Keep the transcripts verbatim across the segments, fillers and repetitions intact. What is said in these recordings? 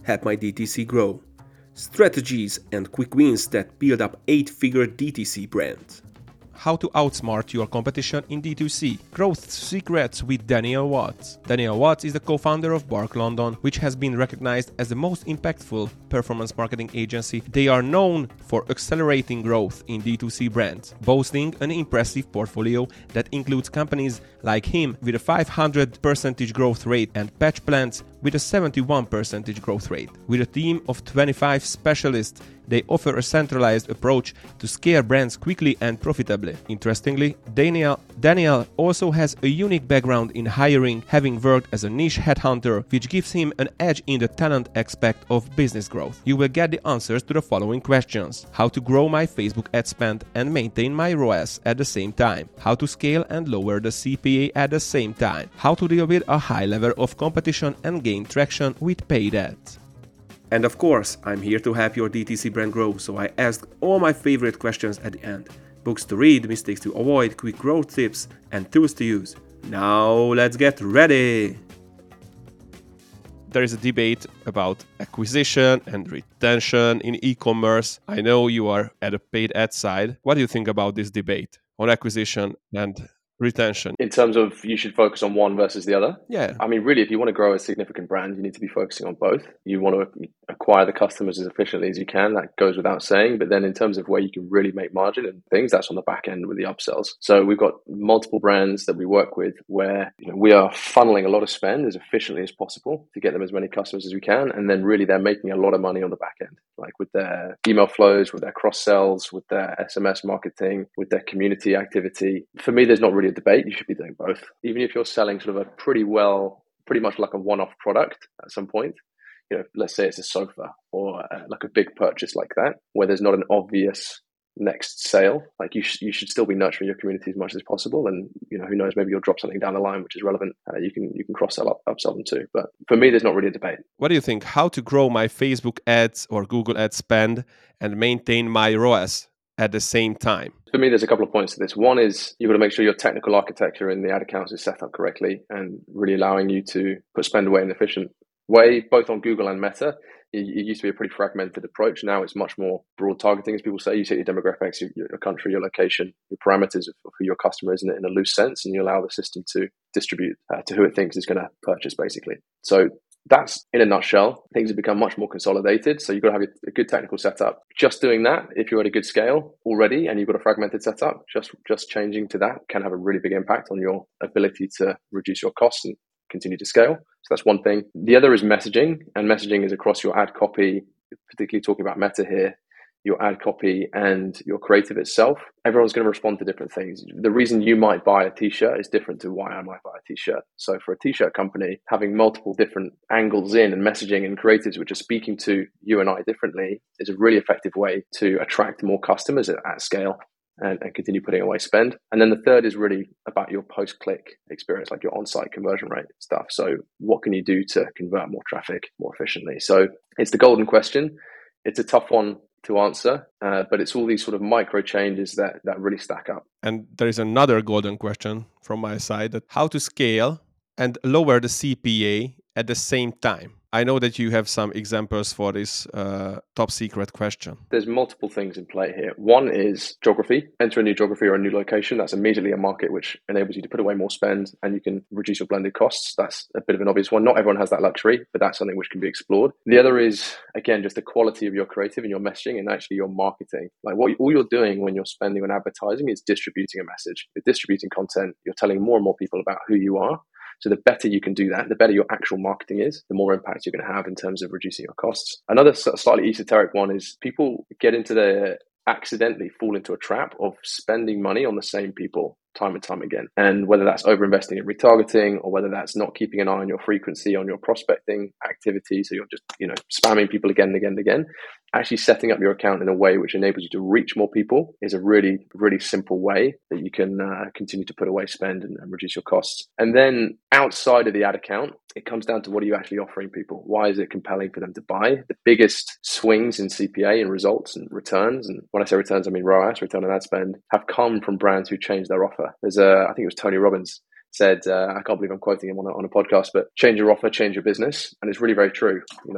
help my D T C grow. Strategies and quick wins that build up eight-figure D T C brand. How to outsmart your competition in D two C. Growth Secrets with Daniel Watts. Daniel Watts is the co-founder of Bark London, which has been recognized as the most impactful performance marketing agency. They are known for accelerating growth in D two C brands, boasting an impressive portfolio that includes companies like him with a five hundred percent growth rate and Patch Plants with a seventy-one percent growth rate. With a team of twenty-five specialists, they offer a centralized approach to scale brands quickly and profitably. Interestingly, Daniel, Daniel also has a unique background in hiring, having worked as a niche headhunter, which gives him an edge in the talent aspect of business growth. You will get the answers to the following questions. How to grow my Facebook ad spend and maintain my R O A S at the same time. How to scale and lower the C P A at the same time. How to deal with a high level of competition and gain traction with paid ads. And of course, I'm here to help your D T C brand grow, so I asked all my favorite questions at the end. Books to read, mistakes to avoid, quick growth tips, and tools to use. Now let's get ready! There is a debate about acquisition and retention in e-commerce. I know you are at a paid ad side. What do you think about this debate on acquisition and retention? In terms of you should focus on one versus the other? Yeah. I mean, really, if you want to grow a significant brand, you need to be focusing on both. You want to acquire the customers as efficiently as you can. That goes without saying. But then in terms of where you can really make margin and things, that's on the back end with the upsells. So we've got multiple brands that we work with where you know, we are funneling a lot of spend as efficiently as possible to get them as many customers as we can. And then really they're making a lot of money on the back end, like with their email flows, with their cross sells, with their S M S marketing, with their community activity. For me, there's not really a debate. You should be doing both. Even if you're selling sort of a pretty well, pretty much like a one-off product at some point, you know, let's say it's a sofa or uh, like a big purchase like that, where there's not an obvious next sale, like you, sh- you should still be nurturing your community as much as possible. And, you know, who knows, maybe you'll drop something down the line, which is relevant. Uh, you can, you can cross sell up, upsell them too. But for me, there's not really a debate. What do you think? How to grow my Facebook ads or Google ad spend and maintain my R O A S at the same time? For me, there's a couple of points to this. One is you've got to make sure your technical architecture in the ad accounts is set up correctly and really allowing you to put spend away in an efficient way, both on Google and Meta. It used to be a pretty fragmented approach. Now it's much more broad targeting, as people say. You set your demographics, your, your country, your location, your parameters of who your customer is in, in a loose sense, and you allow the system to distribute uh, to who it thinks is going to purchase, basically. So that's, in a nutshell, things have become much more consolidated. So you've got to have a good technical setup. Just doing that, if you're at a good scale already and you've got a fragmented setup, just, just changing to that can have a really big impact on your ability to reduce your costs and continue to scale. So that's one thing. The other is messaging, and messaging is across your ad copy, particularly talking about Meta here, your ad copy and your creative itself. Everyone's going to respond to different things. The reason you might buy a t-shirt is different to why I might buy a t-shirt. So for a t-shirt company, having multiple different angles in and messaging and creatives which are speaking to you and I differently is a really effective way to attract more customers at, at scale. And, and continue putting away spend. And then the third is really about your post-click experience, like your on-site conversion rate stuff. So what can you do to convert more traffic more efficiently? So it's the golden question. It's a tough one to answer, uh, but it's all these sort of micro changes that, that really stack up. And there is another golden question from my side, that how to scale and lower the C P A at the same time. I know that you have some examples for this uh, top secret question. There's multiple things in play here. One is geography. Enter a new geography or a new location. That's immediately a market which enables you to put away more spend and you can reduce your blended costs. That's a bit of an obvious one. Not everyone has that luxury, but that's something which can be explored. The other is, again, just the quality of your creative and your messaging and actually your marketing. Like what all you're doing when you're spending on advertising is distributing a message. You're distributing content. You're telling more and more people about who you are. So the better you can do that, the better your actual marketing is, the more impact you're going to have in terms of reducing your costs. Another slightly esoteric one is people get into the accidentally fall into a trap of spending money on the same people time and time again. And whether that's over-investing in retargeting or whether that's not keeping an eye on your frequency, on your prospecting activity. So you're just, you know, spamming people again and again and again. Actually setting up your account in a way which enables you to reach more people is a really, really simple way that you can uh, continue to put away spend and, and reduce your costs. And then outside of the ad account, it comes down to what are you actually offering people? Why is it compelling for them to buy? The biggest swings in C P A and results and returns, and when I say returns, I mean R O A S, return on ad spend, have come from brands who changed their offer. There's a, I think it was Tony Robbins said, uh, I can't believe I'm quoting him on a, on a podcast, but change your offer, change your business. And it's really very true. You know,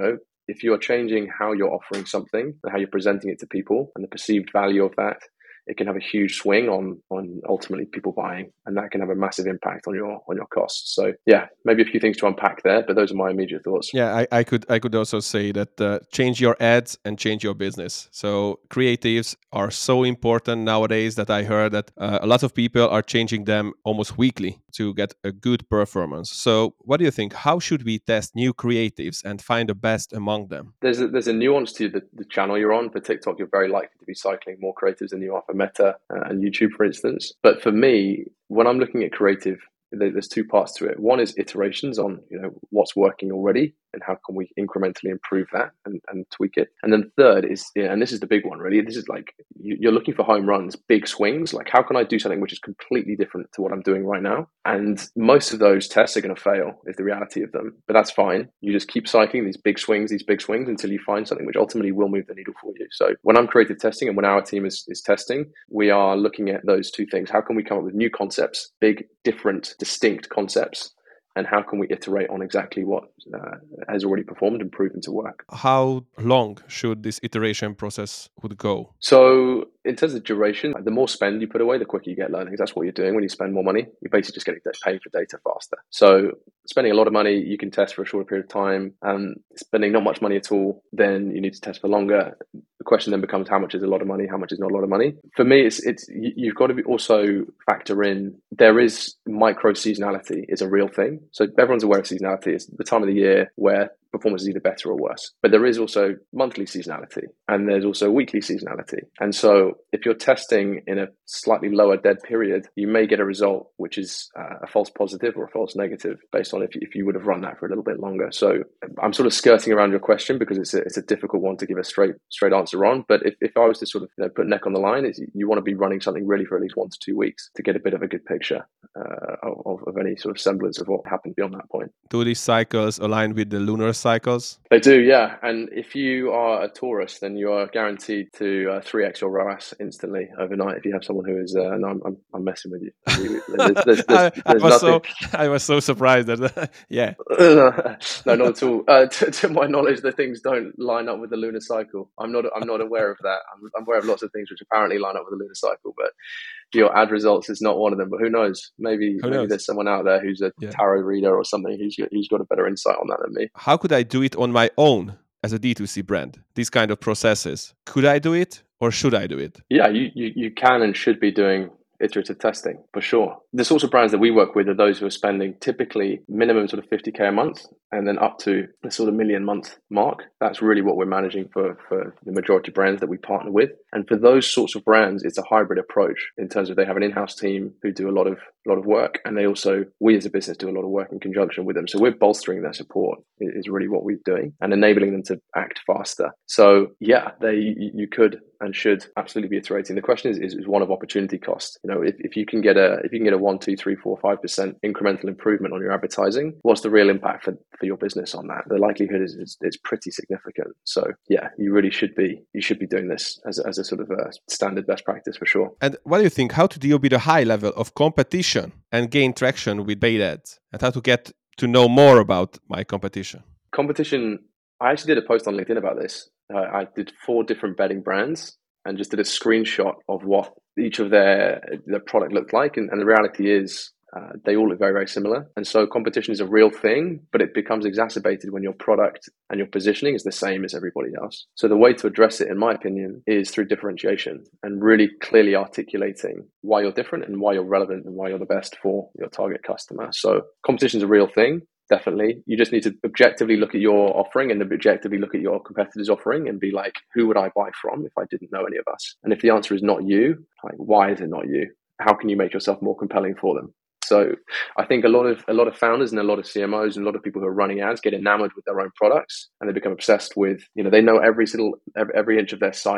if you are changing how you're offering something and how you're presenting it to people and the perceived value of that, it can have a huge swing on on ultimately people buying, and that can have a massive impact on your on your costs. So yeah, maybe a few things to unpack there, but those are my immediate thoughts. Yeah, I, I could I could also say that uh, change your ads and change your business. So creatives are so important nowadays that I heard that uh, a lot of people are changing them almost weekly to get a good performance. So what do you think? How should we test new creatives and find the best among them? There's a, there's a nuance to the, the channel you're on. For TikTok, you're very likely to be cycling more creatives than you are for Meta uh, and YouTube, for instance. But for me, when I'm looking at creative, there's two parts to it. One is iterations on, you know, what's working already and how can we incrementally improve that and, and tweak it. And then third is, yeah, and this is the big one really, this is like, you're looking for home runs, big swings. Like, how can I do something which is completely different to what I'm doing right now? And most of those tests are going to fail, is the reality of them. But that's fine. You just keep cycling these big swings, these big swings until you find something which ultimately will move the needle for you. So when I'm creative testing and when our team is, is testing, we are looking at those two things. How can we come up with new concepts, big, different, distinct concepts? And how can we iterate on exactly what uh, has already performed and proven to work? How long should this iteration process would go? So in terms of duration, the more spend you put away, the quicker you get learnings. That's what you're doing when you spend more money. You're basically just getting paid for data faster. So spending a lot of money, you can test for a shorter period of time. And spending not much money at all, then you need to test for longer. The question then becomes, how much is a lot of money? How much is not a lot of money? For me, it's it's you've got to be also factor in, there is micro seasonality is a real thing. So everyone's aware of seasonality. It's the time of the year where performance is either better or worse. But there is also monthly seasonality and there's also weekly seasonality. And so if you're testing in a slightly lower dead period, you may get a result which is uh, a false positive or a false negative based on if you, if you would have run that for a little bit longer. So I'm sort of skirting around your question because it's a, it's a difficult one to give a straight straight answer on. But if, if I was to sort of, you know, put neck on the line, is you want to be running something really for at least one to two weeks to get a bit of a good picture uh, of, of any sort of semblance of what happened beyond that point. Do these cycles align with the lunar cycles? They do, yeah. And if you are a Taurus, then you are guaranteed to uh, three x your R O A S instantly overnight if you have someone who is, uh, no, I'm, I'm, I'm messing with you. There's, there's, there's, I, I, there's was nothing. so, I was so surprised that, yeah. No, not at all. Uh, to, to my knowledge, the things don't line up with the lunar cycle. I'm not, I'm not aware of that. I'm, I'm aware of lots of things which apparently line up with the lunar cycle, but your ad results is not one of them. But who knows? Maybe, who maybe knows? there's someone out there who's a yeah. tarot reader or something who's got, who's got a better insight on that than me. How could I do it on my own as a D two C brand? These kind of processes. Could I do it or should I do it? Yeah, you, you, you can and should be doing iterative testing for sure. The sorts of brands that we work with are those who are spending typically minimum sort of fifty K a month and then up to the sort of million month mark. That's really what we're managing for, for the majority of brands that we partner with. And for those sorts of brands, it's a hybrid approach in terms of they have an in-house team who do a lot of a lot of work, and they also, we as a business, do a lot of work in conjunction with them. So we're bolstering their support is really what we're doing and enabling them to act faster. So yeah, they you could and should absolutely be iterating. The question is, is, is one of opportunity cost. You know, if, if you can get a if you can get a one, two, three, four, five percent incremental improvement on your advertising, what's the real impact for, for your business on that? The likelihood is, is it's pretty significant. So yeah, you really should be you should be doing this as a, as a sort of a standard best practice for sure. And what do you think? How to deal with a high level of competition and gain traction with paid ads, and how to get to know more about my competition? Competition. I actually did a post on LinkedIn about this. Uh, I did four different bedding brands and just did a screenshot of what each of their their product looked like. And, and the reality is uh, they all look very, very similar. And so competition is a real thing, but it becomes exacerbated when your product and your positioning is the same as everybody else. So the way to address it, in my opinion, is through differentiation and really clearly articulating why you're different and why you're relevant and why you're the best for your target customer. So competition is a real thing. Definitely. You just need to objectively look at your offering and objectively look at your competitors' offering and be like, who would I buy from if I didn't know any of us? And if the answer is not you, like, why is it not you? How can you make yourself more compelling for them? So I think a lot of a lot of founders and a lot of C M Os and a lot of people who are running ads get enamored with their own products and they become obsessed with, you know, they know every single every, every inch of their site.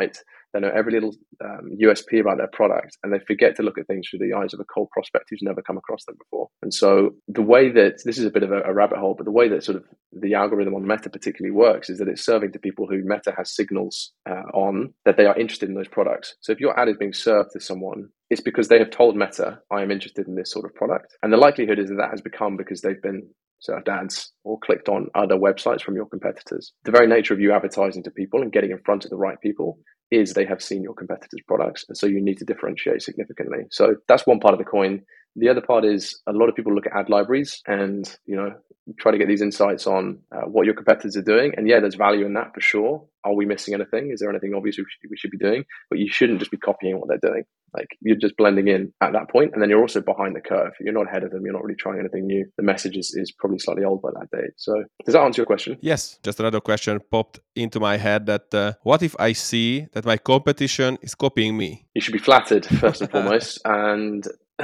They know every little um, U S P about their product, and they forget to look at things through the eyes of a cold prospect who's never come across them before. And so the way that, this is a bit of a, a rabbit hole, but the way that sort of the algorithm on Meta particularly works is that it's serving to people who Meta has signals uh, on that they are interested in those products. So if your ad is being served to someone, it's because they have told Meta, I am interested in this sort of product. And the likelihood is that that has become because they've been served ads or clicked on other websites from your competitors. The very nature of you advertising to people and getting in front of the right people is they have seen your competitors' products. And so you need to differentiate significantly. So that's one part of the coin. The other part is a lot of people look at ad libraries and, you know, try to get these insights on uh, what your competitors are doing. And yeah, there's value in that for sure. Are we missing anything? Is there anything obvious we should, we should be doing? But you shouldn't just be copying what they're doing. Like, you're just blending in at that point, and then you're also behind the curve. You're not ahead of them. You're not really trying anything new. The message is, is probably slightly old by that date. So does that answer your question? Yes. Just another question popped into my head that uh, what if I see that my competition is copying me? You should be flattered, first and foremost. And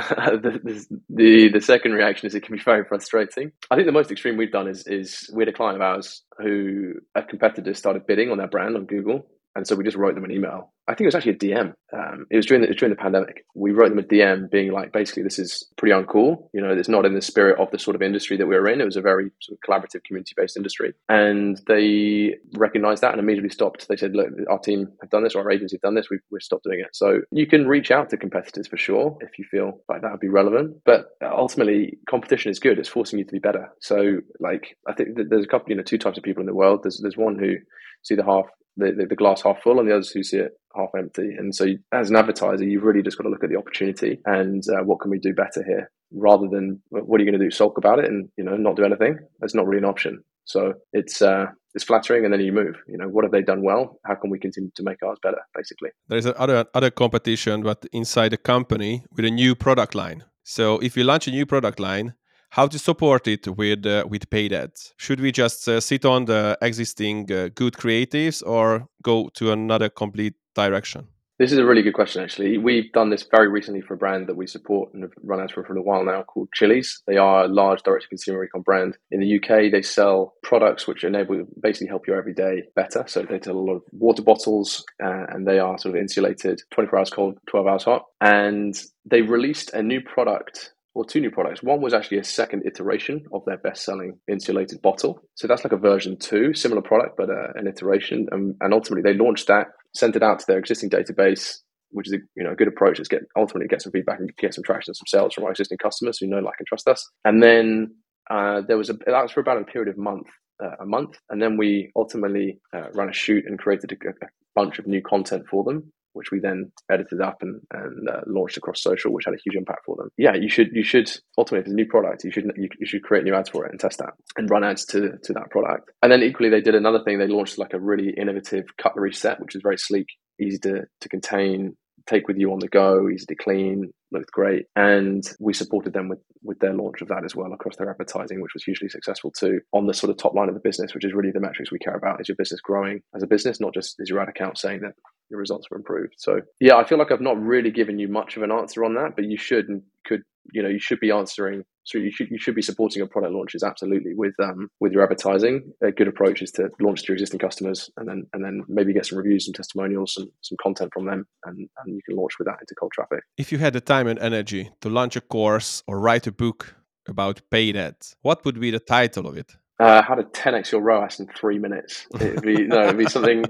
the, the the second reaction is it can be very frustrating. I think the most extreme we've done is is we had a client of ours who a competitor started bidding on their brand on Google. And so we just wrote them an email. I think it was actually a D M. Um, it was during the, it was during the pandemic. We wrote them a D M being like, basically, this is pretty uncool. You know, it's not in the spirit of the sort of industry that we were in. It was a very sort of collaborative, community-based industry. And they recognized that and immediately stopped. They said, look, our team have done this, or our agency have done this. We've, we've stopped doing it. So you can reach out to competitors for sure if you feel like that would be relevant. But ultimately, competition is good. It's forcing you to be better. So like, I think that there's a couple, you know, two types of people in the world. There's, there's one who see the half, The, the, the glass half full, and the others who see it half empty. And so you, as an advertiser, you've really just got to look at the opportunity and uh, what can we do better here, rather than what are you going to do, sulk about it and, you know, not do anything. That's not really an option. So it's uh, it's flattering, and then you move. You know, what have they done well? How can we continue to make ours better, basically? There's other other competition, but inside the company with a new product line. So if you launch a new product line, how to support it with uh, with paid ads? Should we just uh, sit on the existing uh, good creatives or go to another complete direction? This is a really good question, actually. We've done this very recently for a brand that we support and have run ads for for a while now called Chili's. They are a large direct-to-consumer e-com brand. In the U K, they sell products which enable, basically help your everyday better. So they sell a lot of water bottles uh, and they are sort of insulated, twenty-four hours cold, twelve hours hot. And they released a new product, or two new products. One was actually a second iteration of their best-selling insulated bottle. So that's like a version two, similar product, but uh, an iteration. Um, and ultimately, they launched that, sent it out to their existing database, which is a, you know, a good approach. It's get ultimately get some feedback and get some traction and some sales from our existing customers who know, like, and trust us. And then uh, there was a that was for about a period of month, uh, a month. And then we ultimately uh, ran a shoot and created a, a bunch of new content for them, which we then edited up and, and uh, launched across social, which had a huge impact for them. Yeah, you should you should ultimately, if it's a new product, you should you, you should create new ads for it and test that and run ads to to that product. And then equally, they did another thing. They launched like a really innovative cutlery set, which is very sleek, easy to to contain, take with you on the go, easy to clean, looked great. And we supported them with, with their launch of that as well across their advertising, which was hugely successful too, on the sort of top line of the business, which is really the metrics we care about. Is your business growing as a business, not just is your ad account saying that your results were improved? So yeah, I feel like I've not really given you much of an answer on that, but you should and could, you know, you should be answering. So you should you should be supporting your product launches absolutely with um with your advertising. A good approach is to launch to your existing customers and then and then maybe get some reviews, some testimonials, some some content from them, and, and you can launch with that into cold traffic. If you had the time and energy to launch a course or write a book about paid ads, what would be the title of it? Uh, how to ten x your R O A S in three minutes. It'd be no, it'd be something.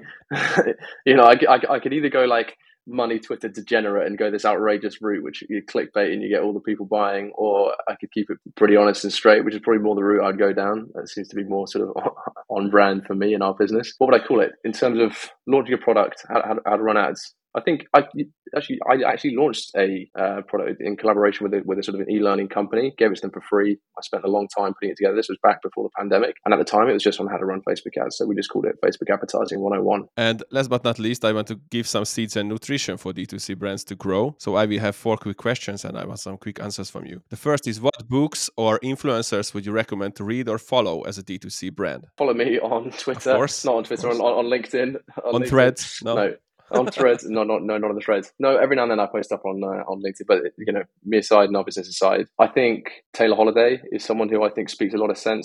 You know, I, I I could either go like money Twitter degenerate and go this outrageous route, which you clickbait and you get all the people buying, or I could keep it pretty honest and straight, which is probably more the route I'd go down. That seems to be more sort of on brand for me in our business. What would I call it in terms of launching a product, how, how, how to run ads? I think I actually I actually launched a uh, product in collaboration with a, with a sort of an e-learning company, gave it to them for free. I spent a long time putting it together. This was back before the pandemic. And at the time, it was just on how to run Facebook ads. So we just called it Facebook Advertising one oh one. And last but not least, I want to give some seeds and nutrition for D two C brands to grow. So I will have four quick questions and I want some quick answers from you. The first is, what books or influencers would you recommend to read or follow as a D two C brand? Follow me on Twitter. Of course. Not on Twitter, on, on LinkedIn. On, on LinkedIn. Threads? No. no. On Threads, no, not no, not on the Threads. No, every now and then I post up on uh, on LinkedIn, but you know, me aside and our business aside, I think Taylor Holiday is someone who I think speaks a lot of sense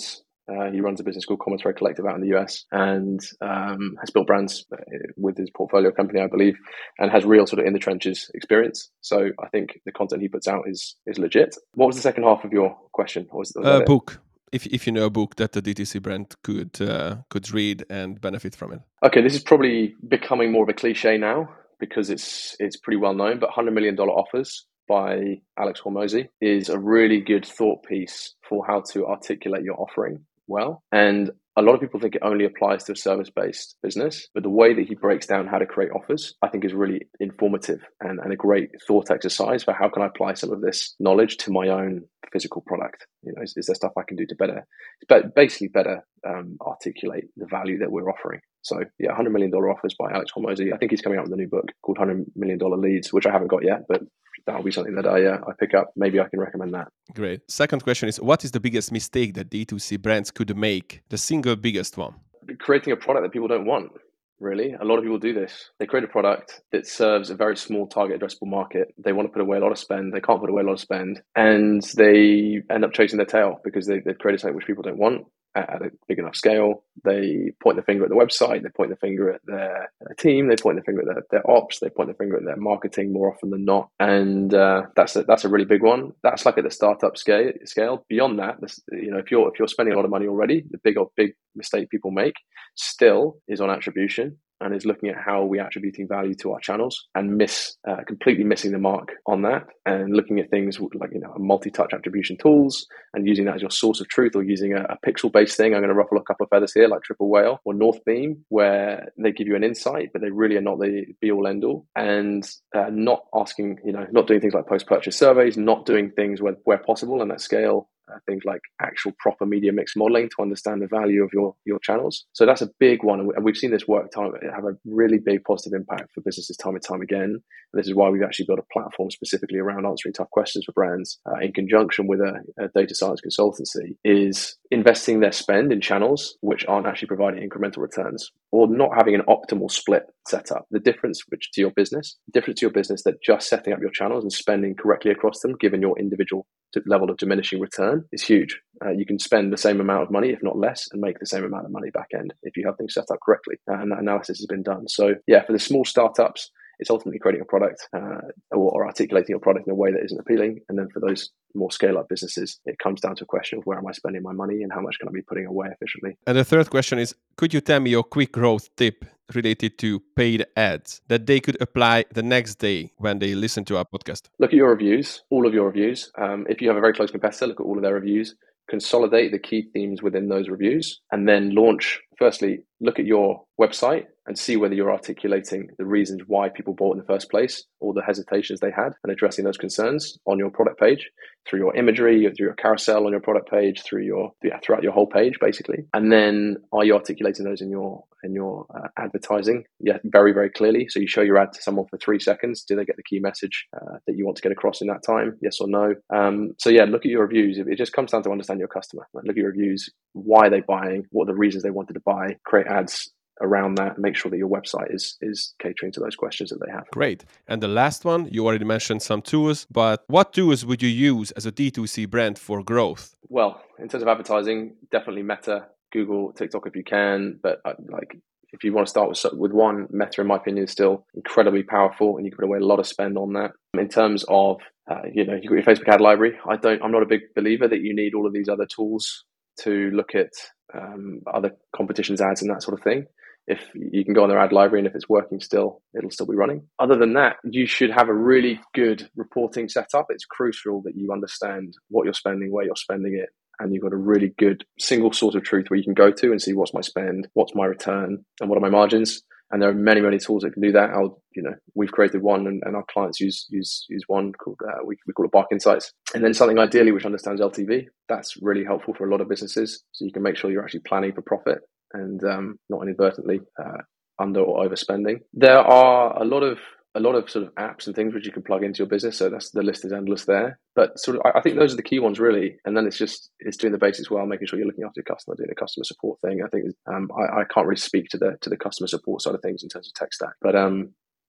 Uh, he runs a business called Common Thread Collective out in the U S and um, has built brands with his portfolio company, I believe, and has real sort of in the trenches experience. So I think the content he puts out is is legit. What was the second half of your question? Or was, was A that book. If if you know a book that the D T C brand could uh, could read and benefit from it. Okay, this is probably becoming more of a cliche now because it's it's pretty well known. But one hundred million dollars Offers by Alex Hormozi is a really good thought piece for how to articulate your offering well. And a lot of people think it only applies to a service-based business, but the way that he breaks down how to create offers, I think is really informative and, and a great thought exercise for how can I apply some of this knowledge to my own physical product. You know, is, is there stuff I can do to better, but basically better um, articulate the value that we're offering? So yeah, one hundred million dollars Offers by Alex Hormozi. I think he's coming out with a new book called one hundred million dollars Leads, which I haven't got yet, but that'll be something that I uh, I pick up. Maybe I can recommend that. Great. Second question is, what is the biggest mistake that D two C brands could make? The single biggest one? Creating a product that people don't want. Really, a lot of people do this. They create a product that serves a very small target addressable market. They want to put away a lot of spend. They can't put away a lot of spend, and they end up chasing their tail because they, they've created something which people don't want at a big enough scale. They point the finger at the website. They point the finger at their team. They point the finger at their, their ops. They point the finger at their marketing more often than not. And uh, that's a, that's a really big one. That's like at the startup scale. Scale. Beyond that, this, you know, if you're if you're spending a lot of money already, the big or big mistake people make still is on attribution. And is looking at how we're attributing value to our channels and miss uh, completely missing the mark on that, and looking at things like, you know, multi-touch attribution tools and using that as your source of truth, or using a, a pixel-based thing. I'm going to ruffle a couple of feathers here, like Triple Whale or Northbeam, where they give you an insight, but they really are not the be-all end-all. And uh, not asking, you know, not doing things like post-purchase surveys, not doing things where, where possible and at scale. Uh, things like actual proper media mix modeling to understand the value of your your channels. So that's a big one, and we've seen this work time have a really big positive impact for businesses time and time again. And this is why we've actually built a platform specifically around answering tough questions for brands uh, in conjunction with a, a data science consultancy, is investing their spend in channels which aren't actually providing incremental returns, or not having an optimal split set up. The difference which to your business, difference to your business that just setting up your channels and spending correctly across them, given your individual level of diminishing return, is huge. Uh, you can spend the same amount of money, if not less, and make the same amount of money back end if you have things set up correctly. Uh, and that analysis has been done. So yeah, for the small startups, it's ultimately creating a product uh, or, or articulating a product in a way that isn't appealing. And then for those more scale-up businesses, it comes down to a question of where am I spending my money and how much can I be putting away efficiently. And the third question is, could you tell me your quick growth tip related to paid ads that they could apply the next day when they listen to our podcast? Look at your reviews, all of your reviews. Um, if you have a very close competitor, look at all of their reviews. Consolidate the key themes within those reviews, and then launch. Firstly, look at your website and see whether you're articulating the reasons why people bought in the first place, or the hesitations they had, and addressing those concerns on your product page through your imagery, through your carousel on your product page, through your yeah, throughout your whole page, basically. And then, are you articulating those in your in your uh, advertising? Yeah, very very clearly. So you show your ad to someone for three seconds. Do they get the key message uh, that you want to get across in that time? Yes or no? Um, so yeah, look at your reviews. It just comes down to understand your customer. Like, look at your reviews. Why are they buying? What are the reasons they wanted to buy? Create ads around that, and make sure that your website is is catering to those questions that they have. Great. And the last one, you already mentioned some tools, but what tools would you use as a D two C brand for growth? Well, in terms of advertising, definitely Meta, Google, TikTok if you can, but uh, like if you want to start with with one, Meta in my opinion is still incredibly powerful, and you can put away a lot of spend on that. In terms of uh, you know, you've got your Facebook ad library. I don't. I'm not a big believer that you need all of these other tools to look at um, other competitions' ads and that sort of thing. If you can go on their ad library, and if it's working still, it'll still be running. Other than that, you should have a really good reporting setup. It's crucial that you understand what you're spending, where you're spending it, and you've got a really good single source of truth where you can go to and see what's my spend, what's my return, and what are my margins. And there are many, many tools that can do that. I'll, you know, we've created one, and, and our clients use use use one called uh, we we call it Bark Insights. And then something ideally which understands L T V. That's really helpful for a lot of businesses. So you can make sure you're actually planning for profit and um, not inadvertently uh, under or overspending. There are a lot of a lot of sort of apps and things which you can plug into your business. So that's the list is endless there. But sort of, I, I think those are the key ones really. And then it's just it's doing the basics well, making sure you're looking after your customer, doing the customer support thing. I think um, I, I can't really speak to the to the customer support side of things in terms of tech stack, but um,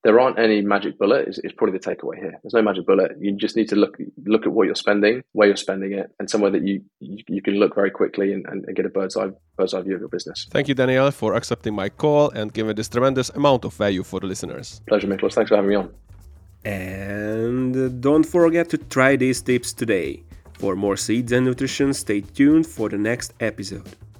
there aren't any magic bullet is, is probably the takeaway here. There's no magic bullet. You just need to look look at what you're spending, where you're spending it, and somewhere that you you, you can look very quickly and, and get a bird's eye bird's eye view of your business. Thank you, Daniel, for accepting my call and giving this tremendous amount of value for the listeners. Pleasure, Miklos. Thanks for having me on. And don't forget to try these tips today. For more seeds and nutrition, stay tuned for the next episode.